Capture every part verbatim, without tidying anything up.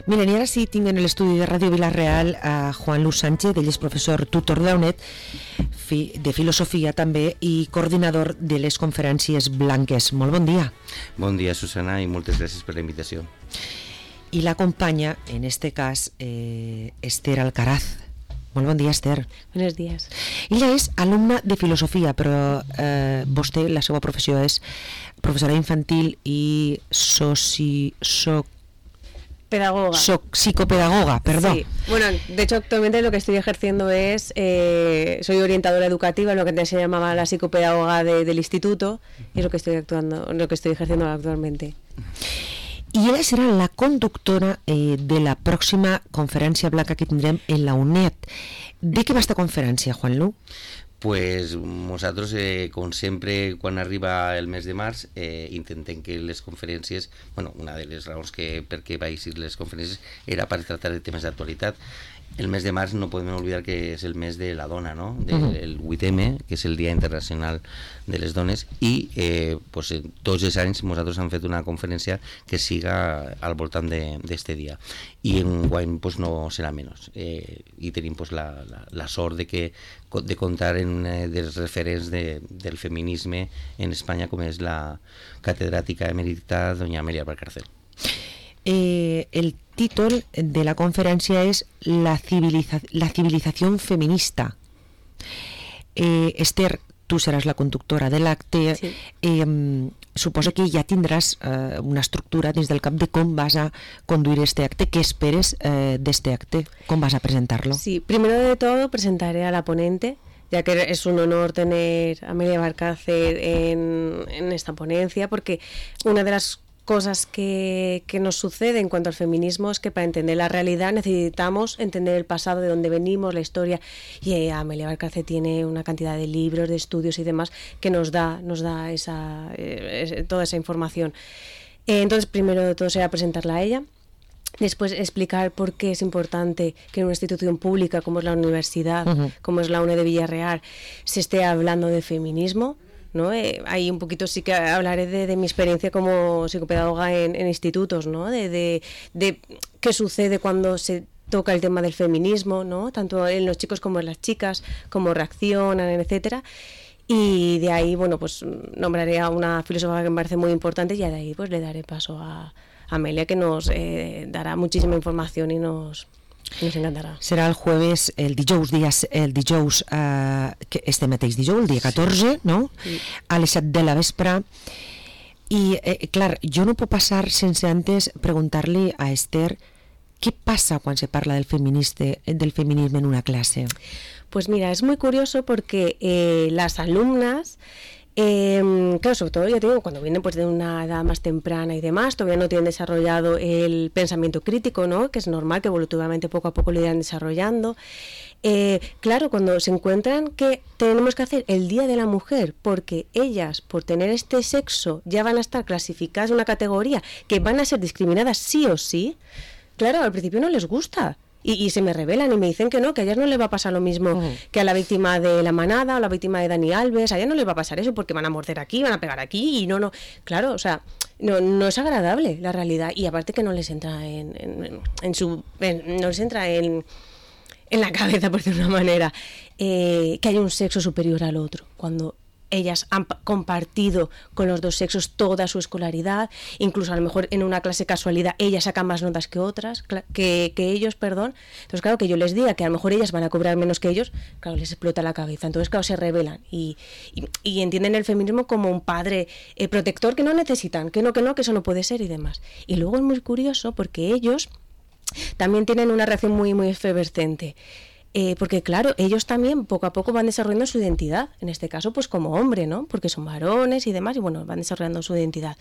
Miren, i ara sí tinc en l'estudi de Ràdio Vila-real a Juan Luz Sánchez, ell és professor tutor de la U N E D, fi, de filosofia també, i coordinador de les conferències blanques. Molt bon dia. Bon dia, Susana, i moltes gràcies per la invitació. I l'acompanya, en este cas, eh, Esther Alcaraz. Molt bon dia, Esther. Buenos días. Ella és alumna de filosofia, però eh, vostè, la seva professió és professora infantil i soci... soc Pedagoga. So, psicopedagoga, perdón. Sí. Bueno, de hecho actualmente lo que estoy ejerciendo es, eh, soy orientadora educativa, lo que antes se llamaba la psicopedagoga de, del instituto, y es lo que estoy actuando, lo que estoy ejerciendo actualmente. I ella serà la conductora eh, de la pròxima conferència blanca que tindrem en la U N E D. De què va esta conferència, Juan Lu? Pues nosaltres, eh, com sempre, quan arriba el mes de març, eh, intentem que les conferències, bueno, una de les raons que per què vaig ir les conferències era per tractar de temes d'actualitat. El mes de març no podem oblidar que és el mes de la dona, no? Del vuit eme, que és el Dia Internacional de les Dones, i eh, pues, tots els anys nosaltres hem fet una conferència que siga al voltant d'aquest dia. I enguany pues, no serà menys. Eh, I tenim pues, la, la, la sort de, que, de comptar en eh, dels referents de, del feminisme en Espanya, com és la catedràtica emerita doña Amelia Valcárcel. Eh, el títol de la conferència és La, civiliza la civilización feminista. Eh, Esther, tu seràs la conductora de l'acte. Sí. Eh, suposa que ja tindràs eh, una estructura dins del cap de com vas a conduir este acte. ¿Qué esperes eh, de este acte? ¿Cómo vas a presentarlo? Sí, primero de todo presentaré a la ponente, ya que es un honor tener a Amelia Valcárcel en, en esta ponencia, porque una de las cosas que, que nos sucede en cuanto al feminismo es que para entender la realidad necesitamos entender el pasado, de dónde venimos, la historia, y eh, Amelia Valcárcel tiene una cantidad de libros, de estudios y demás que nos da, nos da esa, eh, toda esa información. Eh, entonces, primero de todo será presentarla a ella. Después explicar por qué es importante que en una institución pública como es la universidad, uh-huh. como es la U N E D de Villarreal, se esté hablando de feminismo, ¿no? Eh, ahí un poquito sí que hablaré de, de mi experiencia como psicopedagoga en, en institutos, ¿no? De, de, de qué sucede cuando se toca el tema del feminismo, ¿no? Tanto en los chicos como en las chicas, cómo reaccionan, etcétera. Y de ahí, bueno, pues nombraré a una filósofa que me parece muy importante, y de ahí pues le daré paso a, a Amelia, que nos eh, dará muchísima información y nos... Nos encantarà. Serà el jueves, el dijous, dies, el dijous eh, que este mateix dijous, el dia catorze, sí. No? Sí. A les set de la vespre. I, eh, clar, jo no puc passar sense antes preguntar-li a Esther què passa quan se parla del, feministe, del feminisme en una clase. Pues mira, es muy curioso porque eh, las alumnas... Eh, claro, sobre todo, ya te digo, cuando vienen pues de una edad más temprana y demás, todavía no tienen desarrollado el pensamiento crítico, ¿no? Que es normal que evolutivamente poco a poco lo irán desarrollando. Eh, claro, cuando se encuentran que tenemos que hacer el Día de la Mujer, porque ellas, por tener este sexo, ya van a estar clasificadas en una categoría que van a ser discriminadas sí o sí, claro, al principio no les gusta. Y, y se me revelan y me dicen que no, que a ellas no les va a pasar lo mismo uh-huh. que a la víctima de La Manada o la víctima de Dani Alves. A ellas no les va a pasar eso porque van a morder aquí, van a pegar aquí y no, no. Claro, o sea, no, no es agradable la realidad, y aparte que no les entra en, en, en su, en, no les entra en, en la cabeza, por decirlo de una manera, eh, que hay un sexo superior al otro, cuando ellas han compartido con los dos sexos toda su escolaridad, incluso a lo mejor en una clase casualidad ellas sacan más notas que otras, que, que ellos, perdón. Entonces claro, que yo les diga que a lo mejor ellas van a cobrar menos que ellos, claro, les explota la cabeza. Entonces claro, se rebelan y, y, y entienden el feminismo como un padre eh, protector que no necesitan, que no, que no, que eso no puede ser y demás. Y luego es muy curioso porque ellos también tienen una reacción muy, muy efervescente. Eh, porque claro, ellos también poco a poco van desarrollando su identidad, en este caso pues como hombre, ¿no? Porque son varones y demás, y bueno, van desarrollando su identidad.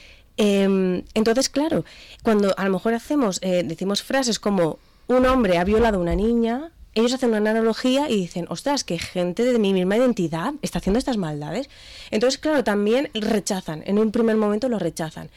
Eh, entonces, claro, cuando a lo mejor hacemos, eh, decimos frases como un hombre ha violado a una niña, ellos hacen una analogía y dicen, ostras, que gente de mi misma identidad está haciendo estas maldades. Entonces, claro, también rechazan, en un primer momento lo rechazan.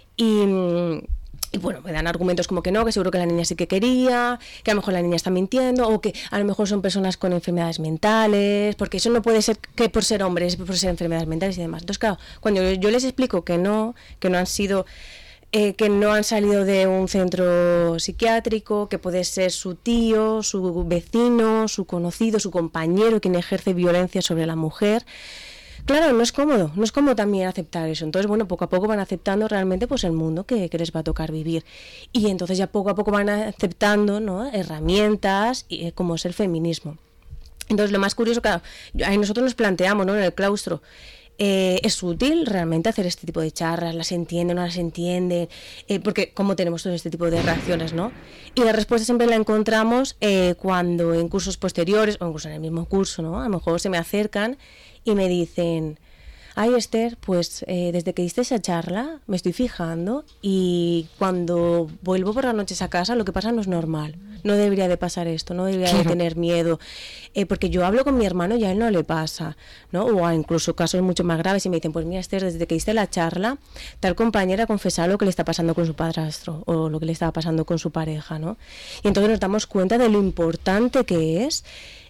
Y... Y bueno, me dan argumentos como que no, que seguro que la niña sí que quería, que a lo mejor la niña está mintiendo, o que a lo mejor son personas con enfermedades mentales, porque eso no puede ser que por ser hombres, por ser enfermedades mentales y demás. Entonces, claro, cuando yo les explico que no, que no han sido eh, que no han salido de un centro psiquiátrico, que puede ser su tío, su vecino, su conocido, su compañero quien ejerce violencia sobre la mujer. Claro, no es cómodo, no es cómodo también aceptar eso. Entonces, bueno, poco a poco van aceptando realmente pues el mundo que, que les va a tocar vivir. Y entonces ya poco a poco van aceptando, ¿no?, herramientas eh, como es el feminismo. Entonces, lo más curioso, claro, ahí nosotros nos planteamos, ¿no?, en el claustro, eh, ¿es útil realmente hacer este tipo de charlas? ¿Las entienden, no las entienden? Eh, porque cómo tenemos todo este tipo de reacciones, ¿no? Y la respuesta siempre la encontramos eh, cuando en cursos posteriores, o incluso en el mismo curso, ¿no?, a lo mejor se me acercan y me dicen: ay, Esther, pues eh, desde que diste esa charla me estoy fijando y cuando vuelvo por las noches a casa lo que pasa no es normal. No debería de pasar esto, no debería claro. de tener miedo. Eh, porque yo hablo con mi hermano y a él no le pasa, ¿no? O incluso casos mucho más graves y me dicen: pues mira, Esther, desde que diste la charla, tal compañera confesa lo que le está pasando con su padrastro o lo que le estaba pasando con su pareja, ¿no? Y entonces nos damos cuenta de lo importante que es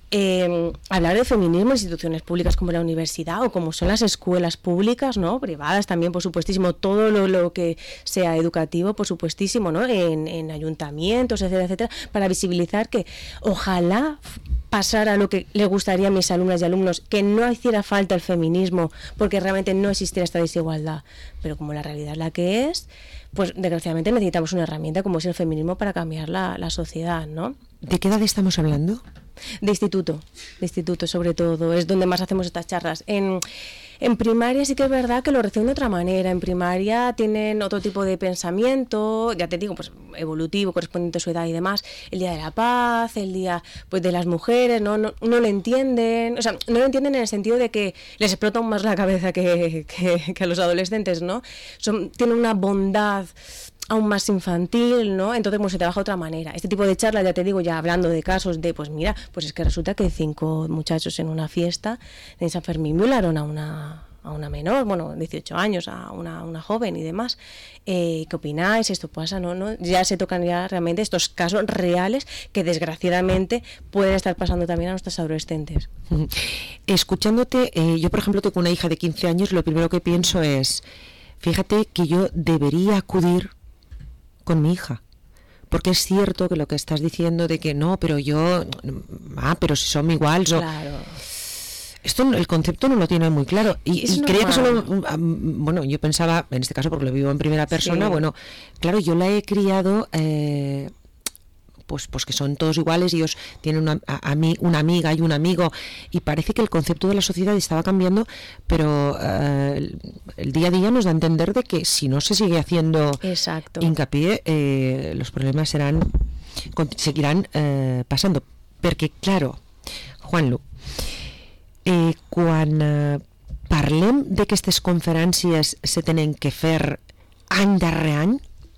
Eh, hablar de feminismo en instituciones públicas como la universidad o como son las escuelas públicas, ¿no?, privadas también, por supuestísimo, todo lo, lo que sea educativo, por supuestísimo, ¿no?, en, en ayuntamientos, etcétera, etcétera, para visibilizar que ojalá pasara lo que le gustaría a mis alumnas y alumnos, que no hiciera falta el feminismo porque realmente no existiera esta desigualdad, pero como la realidad es la que es, pues desgraciadamente necesitamos una herramienta como es el feminismo para cambiar la, la sociedad, ¿no? ¿De qué edad estamos hablando? De instituto, de instituto sobre todo, es donde más hacemos estas charlas. En, en primaria sí que es verdad que lo reciben de otra manera, en primaria tienen otro tipo de pensamiento, ya te digo, pues evolutivo, correspondiente a su edad y demás, el Día de la Paz, el Día pues de las Mujeres, no, no, no lo entienden, o sea, no lo entienden en el sentido de que les explota aún más la cabeza que, que, que a los adolescentes, ¿no? Son, tienen una bondad aún más infantil, ¿no? Entonces, pues se trabaja de otra manera. Este tipo de charlas, ya te digo, ya hablando de casos de, pues mira, pues es que resulta que cinco muchachos en una fiesta en San Fermín violaron a una, a una menor, bueno, dieciocho años, a una, una joven y demás. Eh, ¿Qué opináis? ¿Esto pasa? ¿No? ¿No? Ya se tocan ya realmente estos casos reales que desgraciadamente pueden estar pasando también a nuestros adolescentes. Escuchándote, eh, yo por ejemplo tengo una hija de quince años, lo primero que pienso es, fíjate que yo debería acudir con mi hija, porque es cierto que lo que estás diciendo de que no, pero yo, ah, pero si son iguales, o, claro. Esto el concepto no lo tiene muy claro y, y creía que solo, bueno, yo pensaba, en este caso porque lo vivo en primera persona, sí. Bueno, claro, yo la he criado eh, pues, pues que son todos iguales y ellos tienen una, a, a mí, una amiga y un amigo, y parece que el concepto de la sociedad estaba cambiando, pero uh, el, el día a día nos da a entender de que si no se sigue haciendo Exacto. hincapié, eh, los problemas serán seguirán eh, passant. Perquè, claro, Juanlu, eh, quan eh, parlem d'aquestes conferències se tenen que fer any darrere any?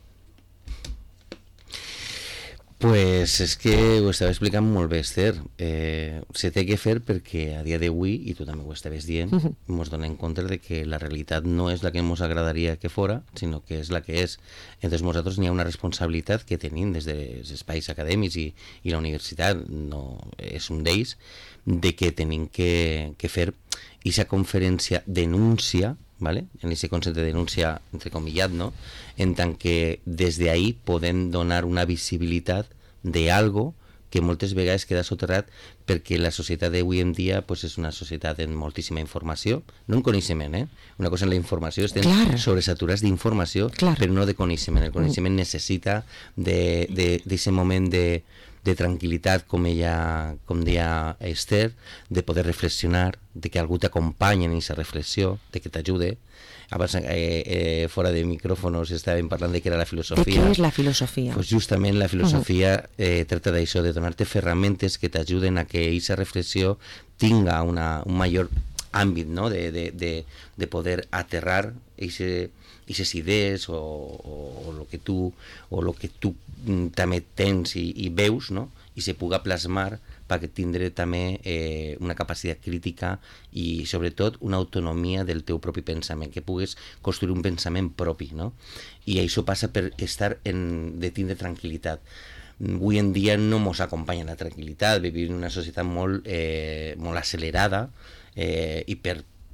Pues és que ho estava explicant molt bé, Esther. Eh, se té que fer perquè a dia d'avui, i tu també ho estaves dient, uh-huh. Ens donem compte de que la realitat no és la que ens agradaria que fora, sinó que és la que és. Entonces nosaltres n'hi ha una responsabilitat que tenim des dels espais acadèmics i, i la universitat no és un d'ells, de que tenim que, que fer aquesta conferència denúncia, ¿vale? En ese concepte de denúncia entrecomillat, ¿no? En tant que des d'ahí podem donar una visibilitat de algo que moltes vegades queda soterrat perquè la societat d'avui en dia pues, és una societat amb moltíssima informació, no en coneixement, eh? Una cosa en la informació, estem Clar. sobresaturats d'informació, Clar. però no de coneixement. El coneixement mm. necessita d'aquest moment de, de tranquil·litat, com ella, com deia Esther, de poder reflexionar, de que algú t'acompanya en aquesta reflexió, de que t'ajude. Abans, eh, eh, fora de micròfonos estàvem parlant de què era la filosofia. De què és la filosofia? Pues justament la filosofia eh, tracta d'això, de donar-te ferramentes que t'ajuden a que aquesta reflexió tinga una, un major àmbit, no? de, de, de, de poder aterrar aquestes idees o, o, o lo que tu, o lo que tu també tens i, i veus, no? I se puga plasmar perquè tindre també eh, una capacitat crítica i sobretot una autonomia del teu propi pensament, que pugues construir un pensament propi, no? I això passa per estar en, de tindre tranquil·litat. Avui en dia no ens acompanya la tranquil·litat, vivim en una societat molt, eh, molt accelerada eh, i per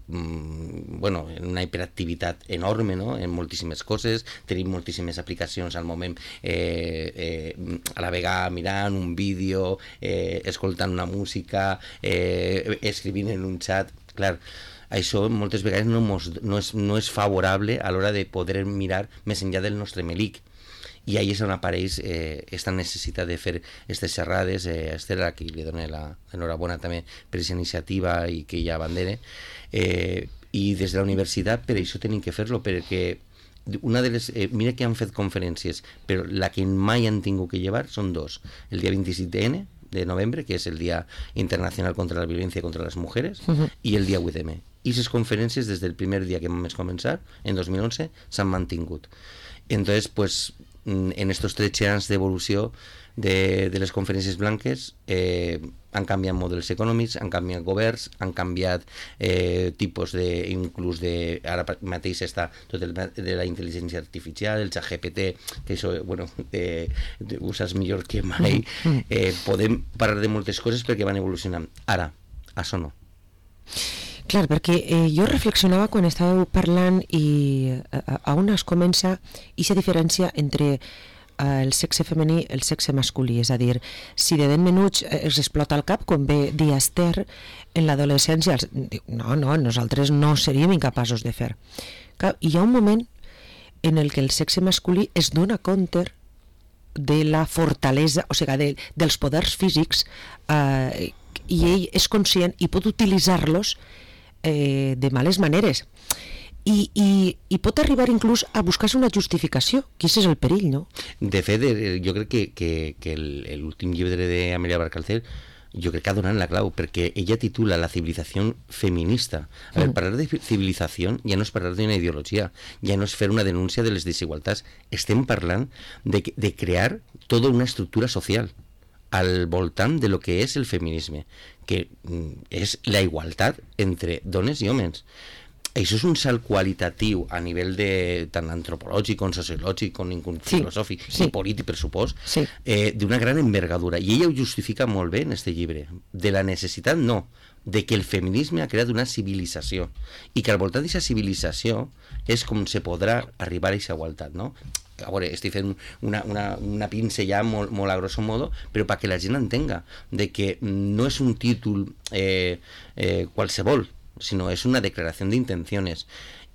mm, bueno, en una hiperactivitat enorme, no?, en moltíssimes coses, tenim moltíssimes aplicacions al moment, eh, eh, a la vegada mirant un vídeo, eh, escoltant una música, eh, escrivint en un xat, clar, això moltes vegades no, mos, no, és, no és favorable a l'hora de poder mirar més enllà del nostre melic. I ahí és on apareix eh, esta necessitat de fer aquestes xerrades. eh, Esther, a qui li dono l'enhorabona també per aquesta iniciativa i que hi ha bandera, eh, i des de la universitat per això tenim que fer-lo, perquè una de les, eh, mira que han fet conferències, però la que mai han tingut que llevar són dos, el dia vint-i-set ene de novembre, que és el Dia Internacional contra la Violència contra les Mujeres, uh-huh. i el dia vuit eme. I les conferències des del primer dia que vam començar, en dos mil onze, s'han mantingut. Entonces, pues, en estos tres anys d'evolució de, de les conferències blanques eh, han canviat models econòmics, han canviat governs, han canviat eh, tipus de, inclús de, ara mateix està tot el de la intel·ligència artificial, el xat G P T, que això, bueno, eh, ho saps millor que mai. Eh, podem parlar de moltes coses perquè van evolucionant. Ara, això no. Clar, perquè eh, jo reflexionava quan estàveu parlant i a, a on es comença aquesta diferència entre eh, el sexe femení i el sexe masculí, és a dir, si de ben menuts eh, es explota el cap, com bé dir Esther, en l'adolescència, els, no, no, nosaltres no seríem incapaços de fer. Clar, hi ha un moment en el que el sexe masculí es dona compte de la fortalesa, o sigui, de, dels poders físics, eh, i ell és conscient i pot utilitzar-los Eh, de males maneres I, i, i pot arribar inclús a buscar-se una justificació, que aquest és el perill, no? De fet, jo crec que, que, que l'últim llibre d'Amelia Valcárcel jo crec que ha donat la clau, perquè ella titula La civilizació feminista. A veure, parlar de civilizació ja no és parlar d'una ideologia, ja no és fer una denúncia de les desigualtats, estem parlant de, de crear tota una estructura social al voltant de lo que és el feminisme, que és la igualtat entre dones i homes. Això és un salt qualitatiu a nivell de tant antropològic com sociològic com inclús sí, filosòfic sí. i polític, per supòs, sí. eh, d'una gran envergadura. I ella ho justifica molt bé en este llibre. De la necessitat, no, de que el feminisme ha creat una civilització i que al voltant d'aquesta civilització és com se podrà arribar a aquesta igualtat, no? A veure, estic fent una, una, una pinzellada molt, molt a grosso modo, però perquè la gent entenga de que no és un títol eh, eh, qualsevol, sinó és una declaració d'intencions.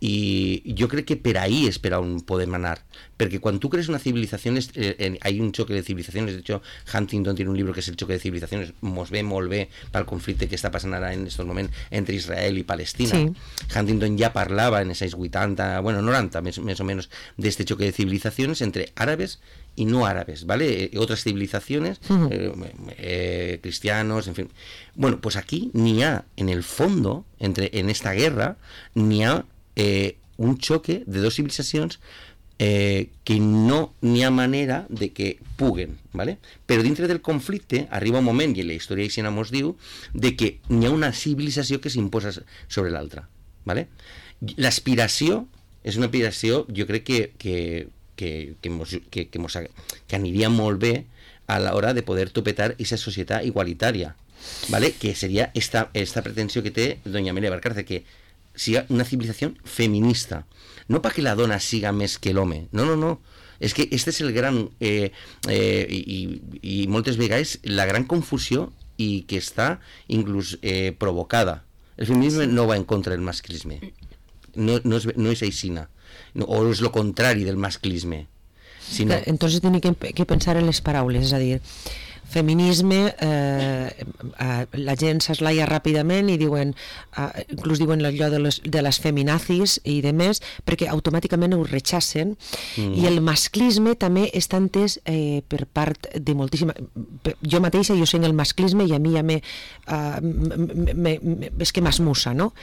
I jo crec que per ahí és per on podem anar, perquè quan tu crees una civilización, eh, eh, hay un choque de civilizaciones. De hecho, Huntington tiene un libro que es El choque de civilizaciones, mos ve molt bé pel conflicte que està passant ara en estos moments entre Israel i Palestina. Sí. Huntington ja parlava en esos vuitanta, bueno, noranta, més, més o menos, de este choque de civilizaciones entre árabes y no árabes, ¿vale? Eh, otras civilizaciones, uh-huh. eh, eh, cristianos, en fin. Bueno, pues aquí ni ha, en el fondo, entre, en esta guerra, ni ha Eh, un xoque de dos civilizacions eh, que no n'hi ha manera de que puguen, ¿vale? Però dintre del conflicte arriba un moment, i la història aixina mos diu, de que n'hi ha una civilització que s'imposa sobre l'altra, ¿vale? L'aspiració és una aspiració, jo crec que, que, que, que, mos, que, que, mos, que aniria molt bé a l'hora de poder topetar aquesta societat igualitària, ¿vale? Que seria esta, esta pretensió que té doña Amelia Valcárcel, que siga una civilización feminista, no para que la dona siga més que l'home, no, no, no, és que este és el gran eh, eh, i, i moltes vegades la gran confusió i que està inclús eh, provocada. El feminisme no va en contra del masclisme, no, no és, no és aixina, no, o és lo contrari del masclisme, sinó... Entonces tenim que, que pensar en les paraules, és a dir, feminisme, eh, eh, la gent s'eslaia ràpidament i diuen, eh, inclús diuen allò de les, de les feminazis i de més, perquè automàticament ho rechacen, mm. i el masclisme també està entès eh, per part de moltíssima... Jo mateixa, jo sé el masclisme i a mi ja me... Uh, me, me, me és que m'esmussa, no?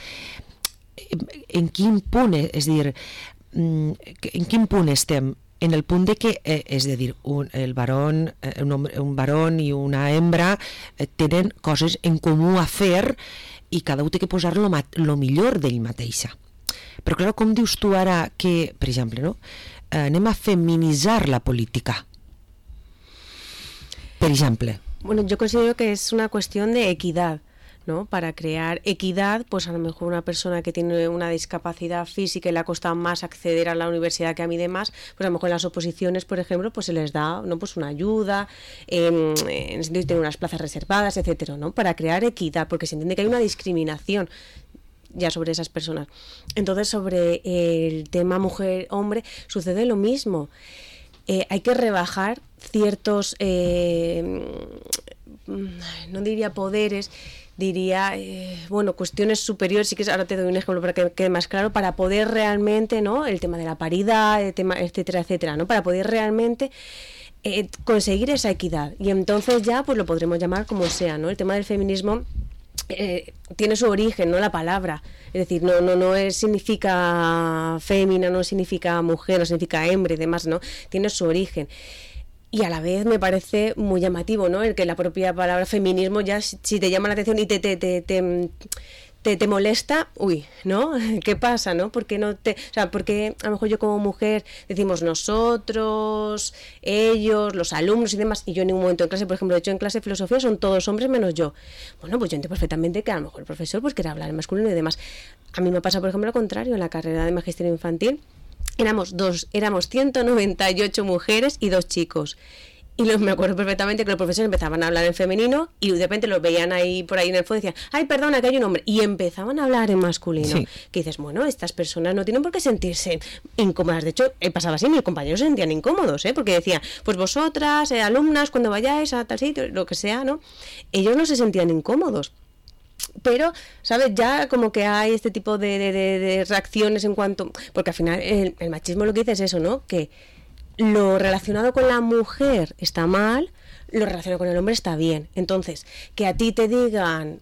En quin punt, és a dir, en quin punt estem? En el punt de que, eh, és a dir, un, el varón, eh, un, home, un varón i una hembra eh, tenen coses en comú a fer i cada un té que posar lo, lo millor d'ell mateixa. Però clar, com dius tu ara que, per exemple, no? eh, anem a feminitzar la política? Per exemple. Bueno, yo considero que es una cuestión de equidad, ¿no? Para crear equidad, pues a lo mejor una persona que tiene una discapacidad física y le ha costado más acceder a la universidad que a mí demás, pues a lo mejor en las oposiciones, por ejemplo, pues se les da, ¿no? Pues una ayuda, eh, en el sentido de tener unas plazas reservadas, etcétera, ¿no? Para crear equidad, porque se entiende que hay una discriminación ya sobre esas personas. Entonces, sobre el tema mujer-hombre, sucede lo mismo. Eh, hay que rebajar ciertos, eh, no diría poderes, diría, eh, bueno, cuestiones superiores, sí que ahora te doy un ejemplo para que quede más claro, para poder realmente, ¿no? El tema de la paridad, el tema, etcétera, etcétera, ¿no? Para poder realmente eh, conseguir esa equidad. Y entonces ya, pues lo podremos llamar como sea, ¿no? El tema del feminismo Eh, tiene su origen, no la palabra, es decir, no no no es, significa fémina, no significa mujer, no significa hembra y demás, no, tiene su origen. Y a la vez me parece muy llamativo, ¿no? El que la propia palabra feminismo ya, si te llama la atención y te te te, te Te, te molesta, uy, ¿no? ¿Qué pasa, no? Porque no te, o sea, porque a lo mejor yo como mujer decimos nosotros, ellos, los alumnos y demás, y yo en ningún momento en clase, por ejemplo, de hecho en clase de filosofía son todos hombres menos yo. Bueno, pues yo entiendo perfectamente que a lo mejor el profesor pues quiere hablar en masculino y demás. A mí me pasa, por ejemplo, lo contrario, en la carrera de magisterio infantil éramos dos, éramos ciento noventa y ocho mujeres y dos chicos. Y los, me acuerdo perfectamente que los profesores empezaban a hablar en femenino y de repente los veían ahí por ahí en el fondo y decían, ay, perdona, que hay un hombre. Y empezaban a hablar en masculino. Sí. Que dices, bueno, estas personas no tienen por qué sentirse incómodas. De hecho, eh, pasaba así, mis compañeros se sentían incómodos, ¿eh? Porque decían, pues vosotras, eh, alumnas, cuando vayáis a tal sitio, lo que sea, ¿no? Ellos no se sentían incómodos. Pero, ¿sabes? Ya como que hay este tipo de, de, de, de reacciones en cuanto... Porque al final el, el machismo lo que dice es eso, ¿no? Que lo relacionado con la mujer está mal, lo relacionado con el hombre está bien. Entonces, que a ti te digan,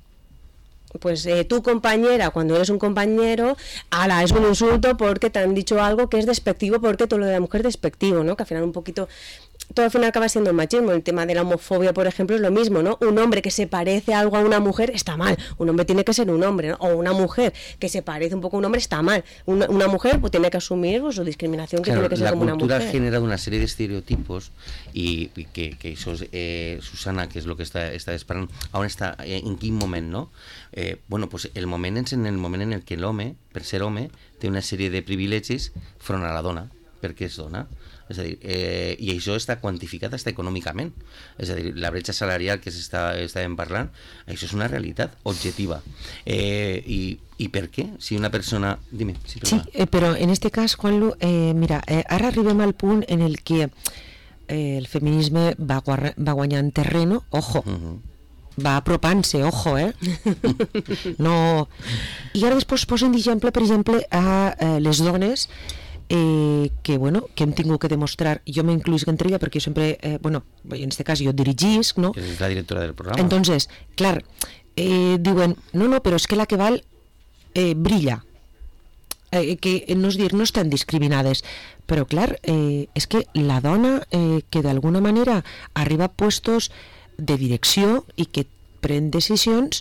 pues eh, tu compañera, cuando eres un compañero, ala, es un insulto porque te han dicho algo que es despectivo, porque todo lo de la mujer es despectivo, ¿no? Que al final un poquito... Todo al final acaba siendo el machismo. El tema de la homofobia, por ejemplo, es lo mismo, ¿no? Un hombre que se parece algo a una mujer está mal. Un hombre tiene que ser un hombre, ¿no? O una mujer que se parece un poco a un hombre está mal. Una, una mujer pues tiene que asumir pues, su discriminación, que claro, tiene que ser como una mujer. La cultura ha generado una serie de estereotipos y, y que, que eso es, eh, Susana, que és el que està, està esperant, on està, eh, en quin moment, no? Eh, bueno, pues el moment és en el moment en el que l'home, per ser home, té una sèrie de privilegis front a la dona, perquè és dona. És a dir, eh, i això està quantificat hasta econòmicament. És a dir, la bretxa salarial que estàvem parlant, això és una realitat objectiva. Eh, i, ¿Y per què? Si una persona... Dime. Si sí, eh, però en este cas, Juanlu, eh, mira, eh, ara arribem al punt en el que eh, el feminisme va, guarra, va guanyant terreno, ojo, uh-huh. va apropant-se, ojo, eh? No... I ara després posen d'exemple, per exemple, a eh, les dones Eh, que, bueno, que hem tingut que demostrar, jo m'incluïsc entre ella perquè jo sempre, eh, bueno, en este cas jo dirigisc, no? Que és la directora del programa. Entonces, clar, eh, diuen, no, no, però és que la que val eh, brilla, eh, que no és dir, no estan discriminades, però clar, eh, és que la dona eh, que d'alguna manera arriba a puestos de direcció i que pren decisions,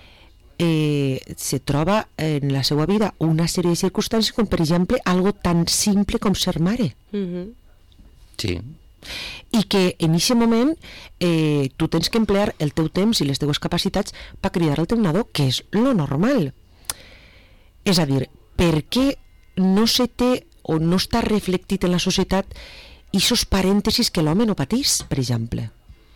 Eh, se troba en la seva vida una sèrie de circumstàncies com per exemple algo tan simple com ser mare. Uh-huh. Sí. I que en aquest moment eh, tu tens que emplear el teu temps i les teues capacitats per cridar al teu nadó, que és lo normal. És a dir, per què no se té o no està reflectit en la societat aquests parèntesis que l'home no patís, per exemple?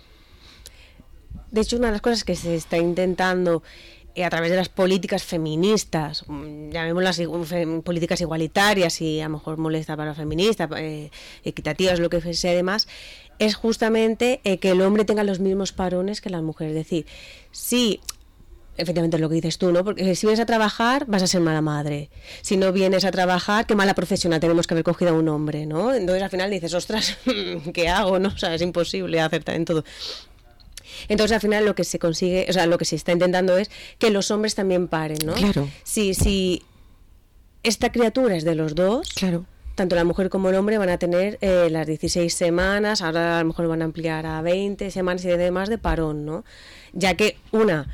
De hecho, una de las cosas que se está intentando a través de las políticas feministas, llamémoslas políticas igualitarias y a lo mejor molesta para los feministas, eh, equitativas, lo que sea además, es justamente eh, que el hombre tenga los mismos parones que la mujer. Es decir, sí, efectivamente es lo que dices tú, ¿no? Porque si vienes a trabajar vas a ser mala madre. Si no vienes a trabajar, qué mala profesional tenemos que haber cogido a un hombre, ¿no? Entonces al final dices, ostras, ¿qué hago? ¿No? O sea, es imposible acertar en todo. Entonces al final lo que se consigue, o sea, lo que se está intentando es que los hombres también paren, ¿no? Claro. Si, si esta criatura es de los dos, claro, tanto la mujer como el hombre van a tener eh, las dieciséis semanas, ahora a lo mejor van a ampliar a veinte semanas y demás de parón, ¿no? Ya que una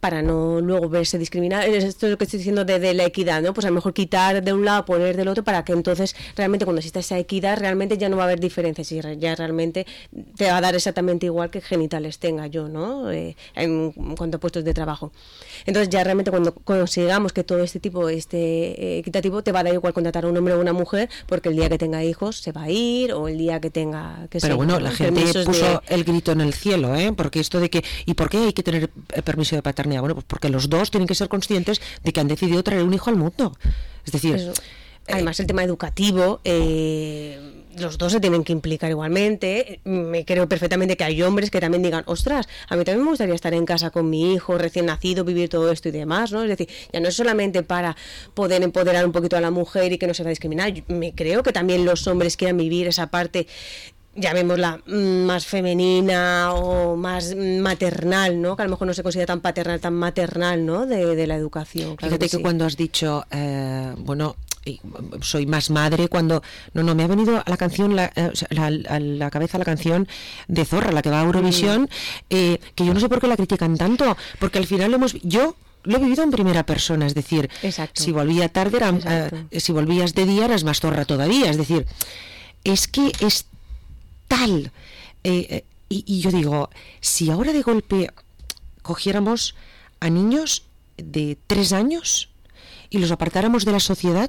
para no luego verse discriminada. Esto es lo que estoy diciendo de, de la equidad, ¿no? Pues a lo mejor quitar de un lado, poner del otro, para que entonces realmente cuando exista esa equidad, realmente ya no va a haber diferencias y ya realmente te va a dar exactamente igual que genitales tenga yo, ¿no? Eh, en, en cuanto a puestos de trabajo. Entonces ya realmente cuando consigamos que todo este tipo esté eh, equitativo, te va a dar igual contratar a un hombre o una mujer, porque el día que tenga hijos se va a ir, o el día que tenga... Que Pero sea, bueno, ¿no? la gente puso de... el grito en el cielo, ¿eh? Porque esto de que, ¿y por qué hay que tener permiso de paternidad? Bueno, pues porque los dos tienen que ser conscientes de que han decidido traer un hijo al mundo. Es decir... Eso. Además, el tema educativo, eh, los dos se tienen que implicar igualmente. Me creo perfectamente que hay hombres que también digan, ostras, a mí también me gustaría estar en casa con mi hijo recién nacido, vivir todo esto y demás, ¿no? Es decir, ya no es solamente para poder empoderar un poquito a la mujer y que no se va a discriminar. Yo me creo que también los hombres quieran vivir esa parte, llamémosla más femenina o más maternal, ¿no? Que a lo mejor no se considera tan paternal, tan maternal, ¿no? De, de la educación. Claro Fíjate que, que sí. Cuando has dicho, eh, bueno, soy más madre, cuando no no me ha venido a la canción la, la, a la cabeza la canción de Zorra, la que va a Eurovisión, mm. eh, que yo no sé por qué la critican tanto, porque al final lo hemos yo lo he vivido en primera persona, es decir, Exacto. si volvía tarde era, eh, si volvías de día eras más zorra todavía, es decir, es que es tal eh, y, y yo digo, si ahora de golpe cogiéramos a niños de tres años y los apartáramos de la sociedad,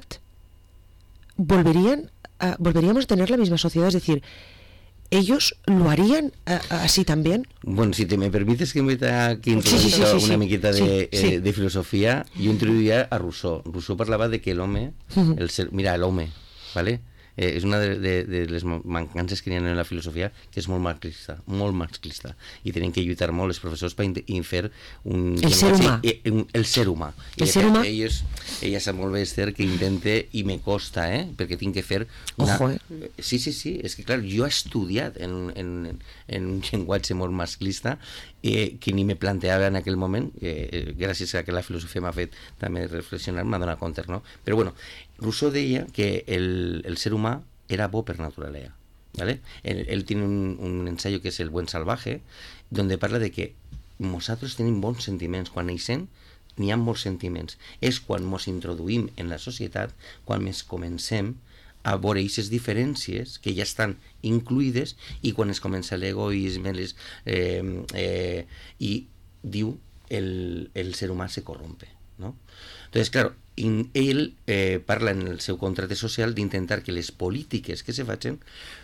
volverían a, volveríamos a tener la misma sociedad, es decir, ellos lo harían a, a, así también. Bueno, si te me permites que meta que sí, sí, sí, sí, una sí. miqueta de, sí, sí. Eh, de filosofía, yo introduiría a Rousseau. Rousseau parlava de que l'home, uh-huh. el ser, mira, l'home, ¿vale? Eh, és una de, de, de les mancances que hi ha en la filosofia, que és molt masclista, molt masclista, i tenen que lluitar molt els professors per fer un... El ser humà. Eh, un, el ser humà. El I ser humà. Ells, ella sap molt bé, Esther, que intente, i me costa, eh, perquè tinc que fer... Una... Ojo, eh? Sí, sí, sí, és que clar, jo he estudiat en, en, en un llenguatge molt masclista eh, que ni me planteava en aquell moment, eh, gràcies a que la filosofia m'ha fet també reflexionar, m'ha donat compte, no? Però bueno, Rousseau deia que el, el ser humà era bo per naturaleza, ¿vale? Él, él tiene un, un ensayo que es El buen salvaje, donde parla de que nosaltres tenim bons sentiments. Quan neixem, n'hi ha molts sentiments. És quan ens introduïm en la societat, quan ens comencem a veure aquestes diferències que ja estan incluïdes i quan es comença l'egoisme les, eh, eh, i diu el, el ser humà se corrompe, ¿no? Entonces, claro, In, ell eh, parla en el seu contracte social d'intentar que les polítiques que se facin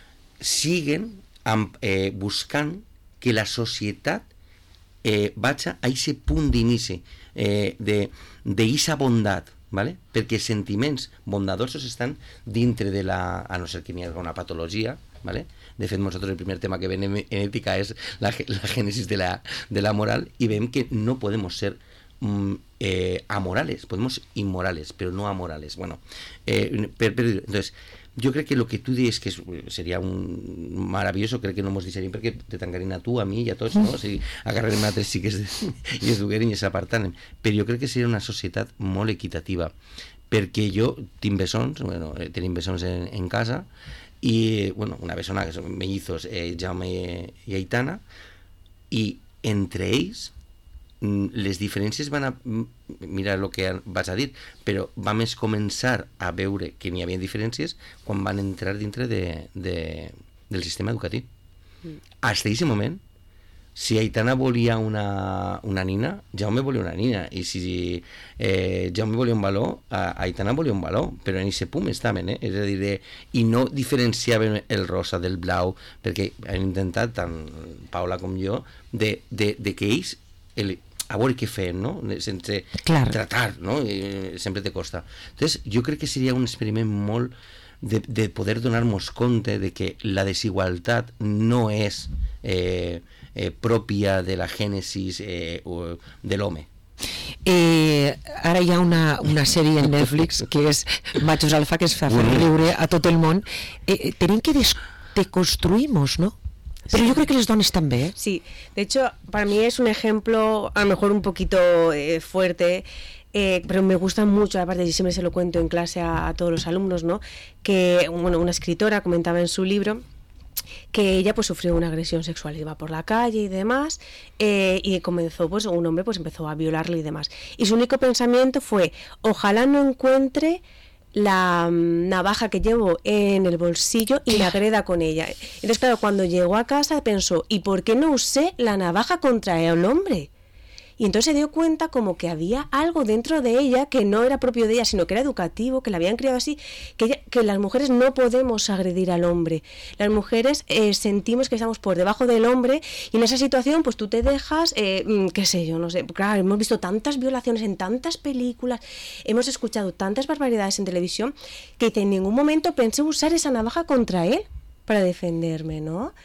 siguen amb, eh, buscant que la societat eh, vagi a aquest punt d'inici eh, d'eixa bondat, ¿vale? Perquè sentiments bondadosos estan dintre de la... a no ser que n'hi hagi una patologia, ¿vale? De fet, nosaltres el primer tema que ven en ètica és la, la gènesis de la, de la moral i veiem que no podem ser Eh, amorales, podemos inmorales, pero no amorales. Bueno, eh, per, per, entonces, yo creo que lo que tú dices que es, sería un maravilloso, creo que no hemos dicho porque te tancarían a tú, a mí y a tots, no? O sigui, agarrarem a tres xiques i es dugueren i s'apartaren. Però jo crec que seria una societat molt equitativa, perquè jo tinc bessons, bueno, tenim bessons en, en casa, i, bueno, una bessona que són mellizos, eh, Jaume i Aitana, i entre ells les diferències van a... Mira el que vas a dir, però vam començar a veure que n'hi havia diferències quan van entrar dintre de, de, del sistema educatiu. Mm. Hasta aquest moment, si Aitana volia una, una nina, Jaume volia una nina, i si eh, Jaume volia un baló, Aitana volia un baló, però en aquest punt estaven, eh? És a dir, eh, i no diferenciaven el rosa del blau, perquè han intentat, tant Paula com jo, de, de, de que ells el, a veure què fem, no? Sense claro. tratar, no? I sempre te costa. Entonces, jo crec que seria un experiment molt de, de poder donar-nos compte de que la desigualtat no és eh, eh, pròpia de la gènesis eh, de l'home. Eh, ara hi ha una, una sèrie en Netflix que és Machos Alfa, que es fa fer riure a tot el món. Eh, tenim que deconstruir-nos, ¿no? Pero sí. Yo creo que les dones también, ¿eh? Sí, de hecho, para mí es un ejemplo, a lo mejor un poquito eh, fuerte, eh, pero me gusta mucho, aparte, y siempre se lo cuento en clase a, a todos los alumnos, ¿no? Que, bueno, una escritora comentaba en su libro que ella pues sufrió una agresión sexual, iba por la calle y demás, eh, y comenzó, pues un hombre pues empezó a violarle y demás. Y su único pensamiento fue, ojalá no encuentre la um, navaja que llevo en el bolsillo y me agreda con ella. Entonces, claro, cuando llegó a casa pensó, ¿y por qué no usé la navaja contra el hombre? Y entonces se dio cuenta como que había algo dentro de ella que no era propio de ella, sino que era educativo, que la habían criado así, que, ella, que las mujeres no podemos agredir al hombre. Las mujeres eh, sentimos que estamos por debajo del hombre y en esa situación pues tú te dejas, eh, qué sé yo, no sé, claro, hemos visto tantas violaciones en tantas películas, hemos escuchado tantas barbaridades en televisión, que en ningún momento pensé usar esa navaja contra él para defenderme, ¿no?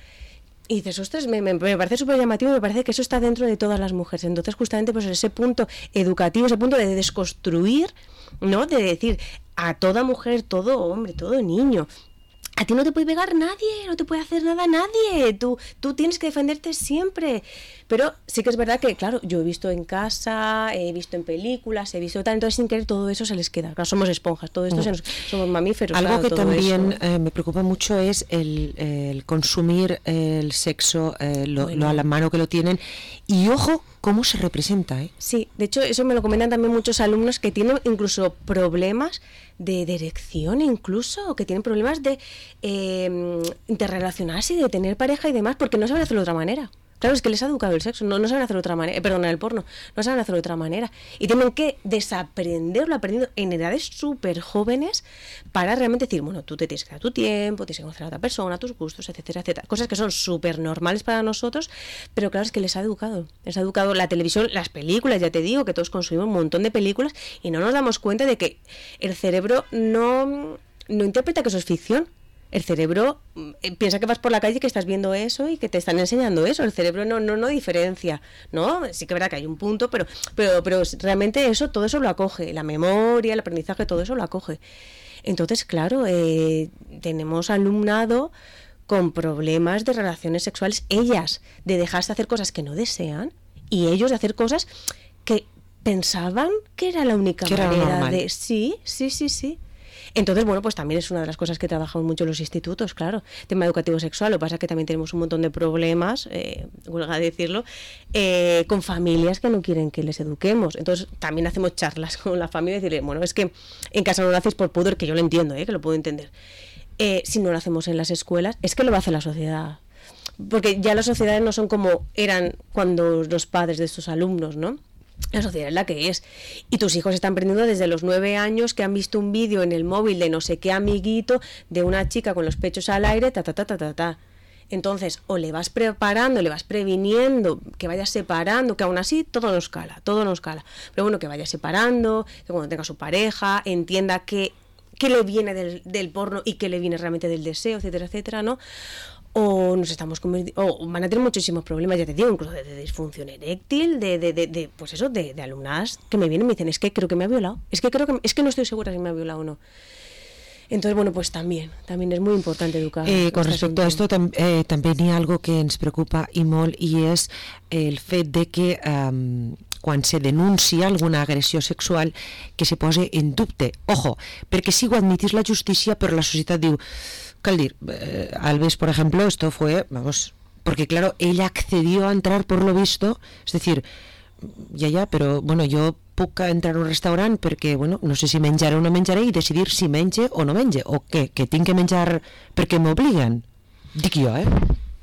Y dices, ostras, me, me, me parece súper llamativo, me parece que eso está dentro de todas las mujeres. Entonces, justamente, pues ese punto educativo, ese punto de desconstruir, ¿no? De decir a toda mujer, todo hombre, todo niño, a ti no te puede pegar nadie, no te puede hacer nada nadie, tú, tú tienes que defenderte siempre. Pero sí que es verdad que, claro, yo he visto en casa, he visto en películas, he visto tal, entonces sin querer todo eso se les queda. Claro, somos esponjas, todo esto, mm. se nos, somos mamíferos. Algo claro, que todo también eh, me preocupa mucho es el, el consumir el sexo, eh, lo, bueno. lo a la mano que lo tienen, y ojo, cómo se representa, ¿eh? Sí, de hecho eso me lo comentan también muchos alumnos que tienen incluso problemas de, de erección, incluso, o que tienen problemas de eh, interrelacionarse y de tener pareja y demás, porque no saben hacerlo de otra manera. Claro, es que les ha educado el sexo, no, no saben hacerlo de otra manera, eh, perdón, el porno, no saben hacerlo de otra manera. Y tienen que desaprenderlo, aprendido en edades súper jóvenes, para realmente decir, bueno, tú te tienes que dar tu tiempo, tienes que conocer a otra persona, tus gustos, etcétera, etcétera. Cosas que son súper normales para nosotros, pero claro, es que les ha educado. Les ha educado la televisión, las películas, ya te digo, que todos consumimos un montón de películas y no nos damos cuenta de que el cerebro no, no interpreta que eso es ficción. El cerebro eh, piensa que vas por la calle y que estás viendo eso y que te están enseñando eso. El cerebro no no no diferencia, ¿no? Sí que es verdad que hay un punto, pero pero pero realmente eso, todo eso lo acoge. La memoria, el aprendizaje, todo eso lo acoge. Entonces, claro, eh, tenemos alumnado con problemas de relaciones sexuales, ellas de dejarse hacer cosas que no desean y ellos de hacer cosas que pensaban que era la única que manera de... Sí, sí, sí, sí. Entonces, bueno, pues también es una de las cosas que trabajamos mucho en los institutos, claro, tema educativo sexual. Lo que pasa es que también tenemos un montón de problemas, eh, huelga decirlo, eh, con familias que no quieren que les eduquemos. Entonces, también hacemos charlas con la familia y decirle, bueno, es que en casa no lo hacéis por pudor, que yo lo entiendo, eh, que lo puedo entender. Eh, si no lo hacemos en las escuelas, es que lo va a hacer la sociedad. Porque ya las sociedades no son como eran cuando los padres de estos alumnos, ¿no? La sociedad es la que es. Y tus hijos están aprendiendo desde los nueve años que han visto un vídeo en el móvil de no sé qué amiguito de una chica con los pechos al aire, ta, ta, ta, ta, ta, ta. Entonces, o le vas preparando, le vas previniendo, que vayas separando, que aún así todo nos cala, todo nos cala. Pero bueno, que vaya separando, que cuando tenga su pareja, entienda que, que le viene del, del porno y que le viene realmente del deseo, etcétera, etcétera, ¿no? O nos estamos convirtiendo, o van a tener muchísimos problemas, ya te digo, incluso de, de disfunción eréctil, de, de, de, de pues eso, de, de alumnas que me vienen y me dicen, es que creo que me ha violado, es que creo que, es que no estoy segura si me ha violado o no. Entonces, bueno, pues también, también es muy importante educar. Eh, con respecto a esto, tam, eh, también hi ha algo que ens preocupa i molt, i és el fet de que um, quan se denuncia alguna agressió sexual que se pose en dubte. Ojo, perquè sí ho admitís la justícia, però la societat diu, cal dir, eh, Alves, por ejemplo, esto fue, vamos, porque claro, ella accedió a entrar por lo visto, es decir, ja, ja, però, bueno, jo puc entrar a un restaurant perquè, bueno, no sé si menjaré o no menjaré i decidir si menge o no menge, o què, que tinc que menjar perquè m'obliguen. Dic jo, eh?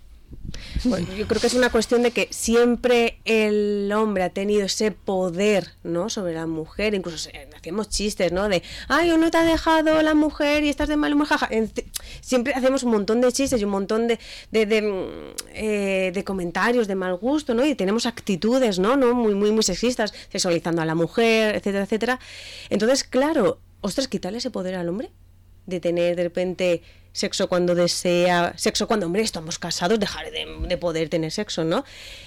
Bueno, yo creo que es una cuestión de que siempre el hombre ha tenido ese poder, ¿no?, sobre la mujer. Incluso hacíamos chistes, ¿no?, de ay, o no te ha dejado la mujer y estás de mal humor, jaja. Siempre hacemos un montón de chistes y un montón de de, de, eh, de comentarios de mal gusto, ¿no? Y tenemos actitudes, ¿no?, ¿no? muy muy muy sexistas, sexualizando a la mujer, etcétera, etcétera. Entonces, claro, ostras, quitarle ese poder al hombre de tener de repente sexo cuando desea, sexo cuando, hombre, estamos casados, dejar de, de poder tener sexo, ¿no?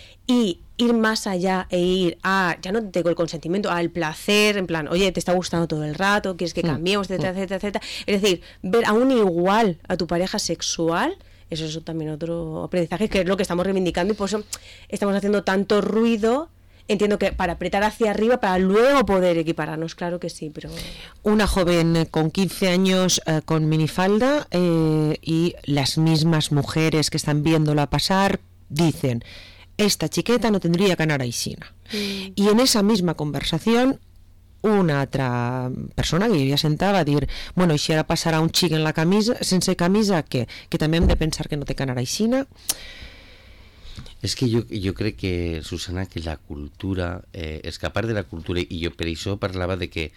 Y ir más allá e ir a, ya no tengo el consentimiento, al placer, en plan, oye, te está gustando todo el rato, quieres que cambiemos, etcétera, etcétera, etcétera. Es decir, ver aún igual a tu pareja sexual, eso es también otro aprendizaje, que es lo que estamos reivindicando, y por eso estamos haciendo tanto ruido entiendo que para apretar hacia arriba, para luego poder equipararnos, claro que sí, pero... Una joven con quince años eh, con minifalda eh, y las mismas mujeres que están viéndola pasar dicen, esta chiqueta no tendría que anar aixina. Mm. Y en esa misma conversación una altra persona que hi havia sentada va dir, bueno, i si ara passarà un xic en la camisa, sense camisa, què? Que també hem de pensar que no té que anar aixina. Es que jo, jo crec que, Susana, que la cultura, eh, escapar de la cultura, i jo per això parlava de que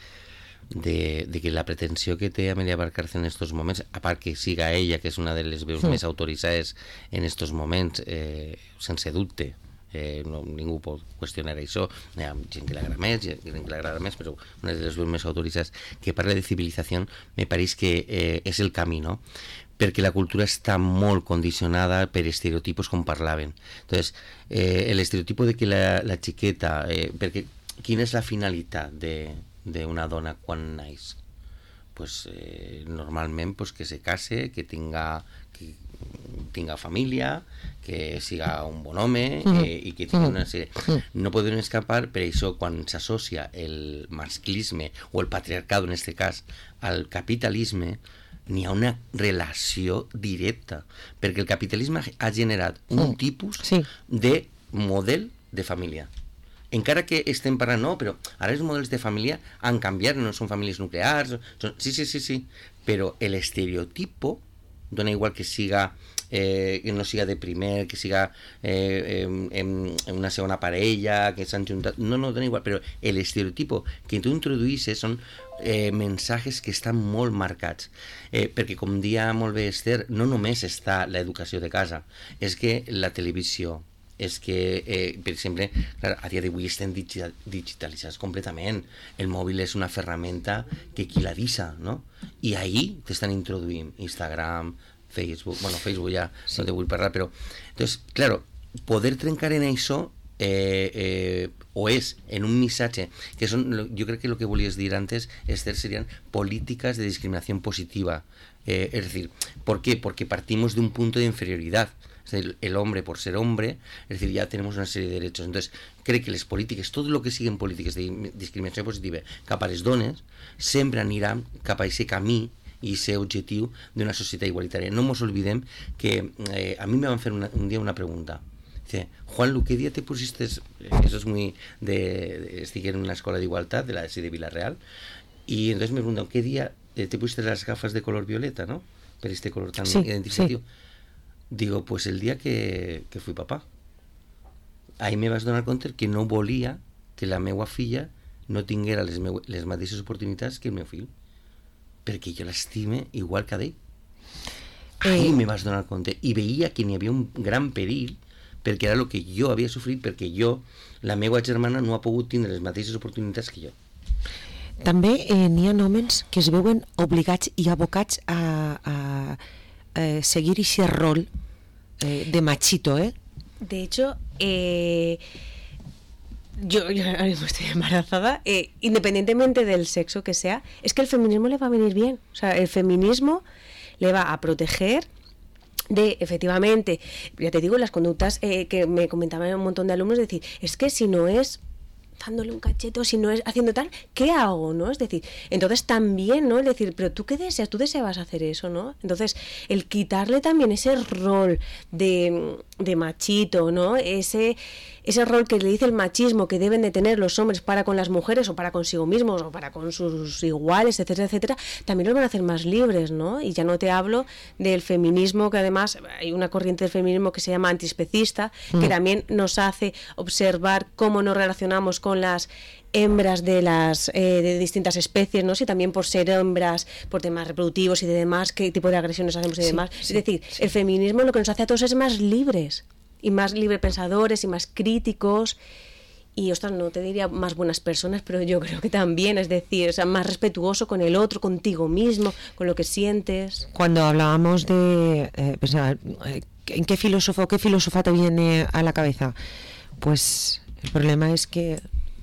de, de que la pretensió que té Amelia Valcárcel en estos moments, a part que siga ella, que és una de les veus mm. més autoritzades en estos moments, eh, sense dubte, Eh, no, ningú pot qüestionar això, hi ha gent que l'agrada més, gent que l'agrada més, però una de les veus més autoritzades que parla de civilització me pareix que eh, és el camí, no? Perquè la cultura està molt condicionada per estereotipos com parlaven. Entonces, eh, el estereotipo de que la, la xiqueta, eh, perquè quina és la finalitat d'una dona quan naix? Pues eh, normalment pues, que se case, que tinga que tinga família, que siga un bon home mm-hmm. eh, i que tingui una sèrie. Mm-hmm. No podem escapar, per això quan s'associa el masclisme o el patriarcat, en aquest cas, al capitalisme, n'hi ha una relació directa, perquè el capitalisme ha generat un mm. tipus sí. de model de família. Encara que estem parlant, no, però ara els models de família han canviat, no són famílies nuclears, són... sí, sí, sí, sí, però l'estereotipo dona igual que siga eh, que no siga de primer, que siga eh, en, en una segona parella, que s'han juntat, no, no, dona igual, però l'estereotipo que tu introduïsses són eh, mensajes que estan molt marcats, eh, perquè com dia molt bé Esther, no només està l'educació de casa, és que la televisió, és que, eh, per exemple, clar, a dia d'avui estem digital, digitalitzats completament. El mòbil és una ferramenta que qui la deixa, no? I ahí t'estan introduint Instagram, Facebook, bueno, Facebook ja sí. no te vull parlar, però... Entonces, claro, poder trencar en això eh, eh, o és en un missatge, que són, jo crec que el que volies dir antes, Esther, serían políticas de discriminación positiva. Eh, es decir, ¿por qué? Porque partimos de un punto de inferioridad. Es decir, el hombre por ser hombre, es decir, ya tenemos una serie de derechos. Entonces, crec que les polítiques, tot el que siguen polítiques de discriminació positiva cap a les dones, sempre aniran cap a aquest camí i ser objectiu d'una societat igualitària. No ens oblidem que eh, a mi me van fer una, un dia una pregunta. Dice, Juan, ¿qué día te pusiste? Eso es muy de, de estic en una escola d'igualtat de la de Villarreal, y entonces me preguntan, ¿qué día te pusiste las gafas de color violeta, no? Por este color tan sí, identificativo. Sí. Digo, pues el día que, que fui papá. Ahí me vas donar compte que no volia que la meua filla no tinguera les, meu, les mateixes oportunitats que el meu fill, perquè jo l'estime igual que ell. Ahí eh... me vas donar compte i veia que n'hi havia un gran perill, perquè era el que jo havia sofrit, perquè jo, la meua germana, no ha pogut tindre les mateixes oportunitats que jo. També eh, n'hi ha homes que es veuen obligats i abocats a, a, a seguir ese rol eh, de machito, ¿eh? De hecho, eh, yo, yo ahora mismo estoy embarazada, eh, independientemente del sexo que sea, es que el feminismo le va a venir bien. O sea, el feminismo le va a proteger de, efectivamente, ya te digo, las conductas eh, que me comentaban un montón de alumnos, es decir, es que si no es dándole un cacheto, si no es haciendo tal, ¿qué hago? ¿No? Es decir, entonces también, ¿no? Es decir, pero tú qué deseas, tú deseabas hacer eso, ¿no? Entonces, el quitarle también ese rol de, de machito, ¿no? Ese, ese rol que le dice el machismo que deben de tener los hombres para con las mujeres o para consigo mismos o para con sus iguales, etcétera, etcétera, también los van a hacer más libres, ¿no? Y ya no te hablo del feminismo, que además hay una corriente del feminismo que se llama antiespecista, mm. que también nos hace observar cómo nos relacionamos con las hembras de las eh, de distintas especies, ¿no? Si también por ser hembras, por temas reproductivos y de demás, qué tipo de agresiones hacemos y sí, demás. Sí, es decir, sí. El feminismo lo que nos hace a todos es más libres, y más librepensadores y más críticos, y ostras, no te diría más buenas personas, pero yo creo que también, es decir, o sea, más respetuoso con el otro, contigo mismo, con lo que sientes. Cuando hablábamos de eh, pensaba, ¿en qué filósofo, qué filósofa te viene a la cabeza? Pues el problema es que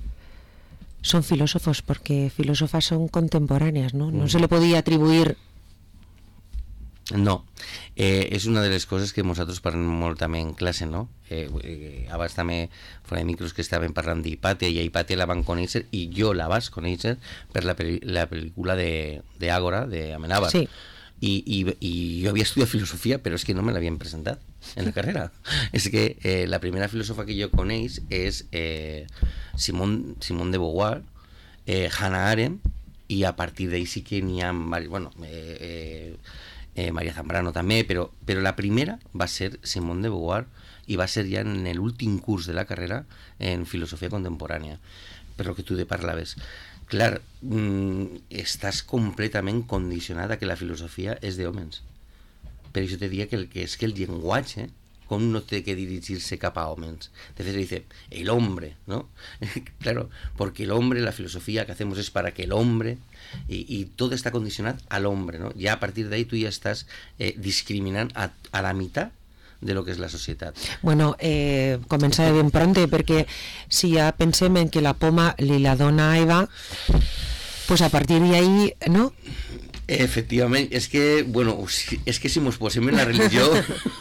son filósofos, porque filósofas son contemporáneas, ¿no? No se le podía atribuir No, eh, és una de les coses que nosaltres parlem molt també en classe, no? Eh, eh, abans també fora de micros que estàvem parlant d'Hipàtia, i a Hipàtia la van conèixer, i jo la vas conèixer per la, pel la pel·lícula de, de Ágora, de Amenábar. Sí. I, i, i jo havia estudiat filosofia, però és que no me l'havien presentat en la carrera. És que eh, la primera filòsofa que jo coneix és eh, Simone, Simone de Beauvoir, eh, Hannah Arendt, i a partir d'ahí sí que n'hi ha... Bueno, eh, eh, Eh, María Zambrano també, però, però la primera va ser Simone de Beauvoir, i va ser ja en l'últim curs de la carrera en filosofia contemporània, per lo que tu te parlaves. Clar, mm, estàs completament condicionat a que la filosofia és d'hòmens. Per això te diria que, el, que és que el llenguatge, com no té que dirigirse cap a hombres. De hecho, dice, el hombre, ¿no? Claro, porque el hombre, la filosofía que hacemos es para que el hombre, y, y todo está condicionado al hombre, ¿no? Ya a partir de ahí tú ya estás eh, discriminant a, a la mitad de lo que és la societat. Bueno, eh, comença ben pronte, perquè si ja pensem en que la poma li la dona a Eva, pues a partir d'ahí, ¿no? Efectivament, és que, bueno, és que si mos posem en la religió...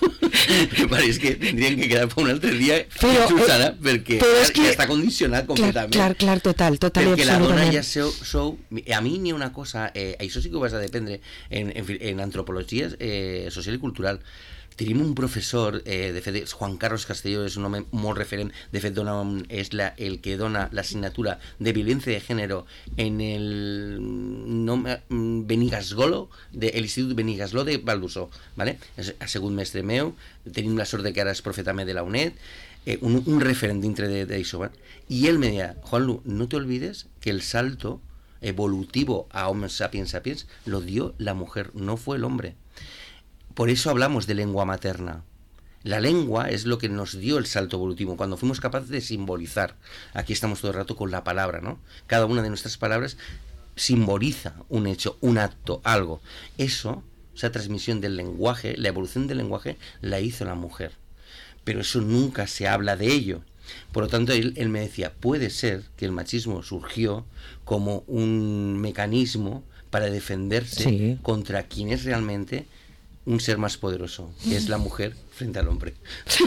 Me pareix que tindrien que quedar per un altre dia, però, Susana, perquè és que, ja està condicionat completament. Clar, clar, total, total, perquè la dona absolutament. ja sou, sou... A mi n'hi ha una cosa, eh, això sí que ho vas a dependre en, en, en antropologia eh, social i cultural. Tenim un professor, eh, de fet, Juan Carlos Castelló, és un home molt referent, de fet dona un, és la, el que dona l'assignatura de violència de gènere en el nom, Benigasgló, de, l'Institut Benigasgló de Valldosó, ¿vale? Ha sigut mestre meu, tenim la sort de que ara és profe també de la UNED, eh, un, un referent dintre d'això, ¿vale? I ell me deia, Juanlu, no te olvides que el salto evolutivo a Homo sapiens sapiens lo dio la mujer, no fue el hombre. Por eso hablamos de lengua materna. La lengua es lo que nos dio el salto evolutivo, cuando fuimos capaces de simbolizar. Aquí estamos todo el rato con la palabra, ¿no? Cada una de nuestras palabras simboliza un hecho, un acto, algo. Eso, esa transmisión del lenguaje, la evolución del lenguaje, la hizo la mujer. Pero eso nunca se habla de ello. Por lo tanto, él, él me decía, puede ser que el machismo surgió como un mecanismo para defenderse sí. contra quien es realmente un ser más poderoso, que es la mujer frente al hombre.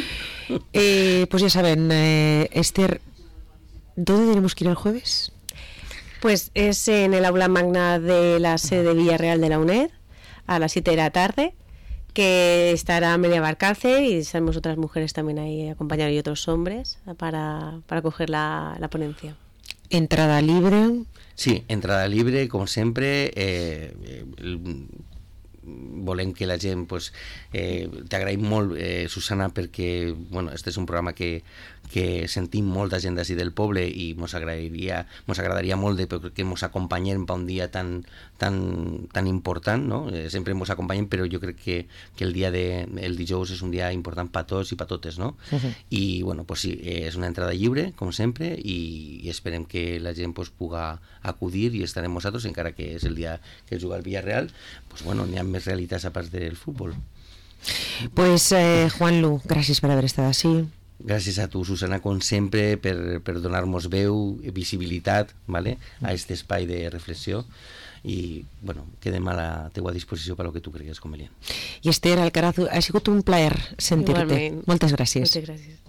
Eh, pues ya saben, eh, Esther, ¿dónde tenemos que ir el jueves? Pues es en el aula magna de la sede de Villarreal de la UNED, a las siete de la tarde, que estará Amelia Barcalce y estaremos otras mujeres también ahí acompañadas y otros hombres para, para coger la, la ponencia. ¿Entrada libre? Sí, entrada libre, como siempre. Eh, el, volem que la gent pues, eh, t'agraïm molt eh, Susana, perquè bueno, este és un programa que, que sentim molta gent d'ací del poble i mos agradaria, mos agradaria molt de, que mos acompanyem per un dia tan, tan, tan important, no? Eh, sempre mos acompanyem, però jo crec que, que el dia de, el dijous és un dia important per tots i per totes, no? Uh-huh. I bueno, pues sí, és una entrada lliure com sempre i, i esperem que la gent pues, puga acudir i estar amb nosaltres, encara que és el dia que juga el Villarreal, pues bueno, n'hi ha més realitats a part del fútbol. Pues eh, Juanlu, gràcies per haver estat així. Gràcies a tu, Susana, com sempre, per, per donar-nos veu, visibilitat, ¿vale? A aquest espai de reflexió i, bueno, quedem a la teua disposició per al que tu cregues convenient. I Esther Alcaraz, ha sigut un plaer sentir-te. Moltes gràcies. Moltes gràcies.